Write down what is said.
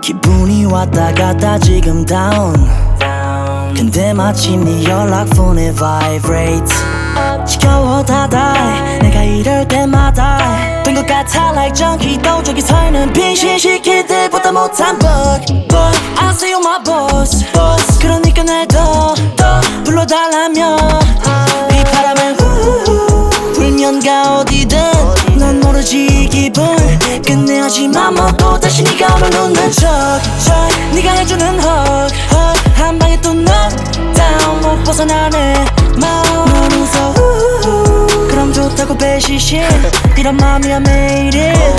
기분이 왔다 갔다 지금 다운 근데 마침 네 연락폰에 vibrate 지겨워 다다 내가 이럴 때마다 된 것 같아 like junkie 또 저기 서있는 빙신시킬 때보다 못한 bug I say you're my boss 그러니까 날 더 불러달라며 이 바람을 불면 어디든 넌 모르지 이 기분 끝내 하지만 뭐 또다시 네가 오면 웃는 척 네가 해주는 hug 한 방에 또 knockdown 못 벗어나네 넌 웃어 그럼 좋다고 배시신 이런 마음이야 매일이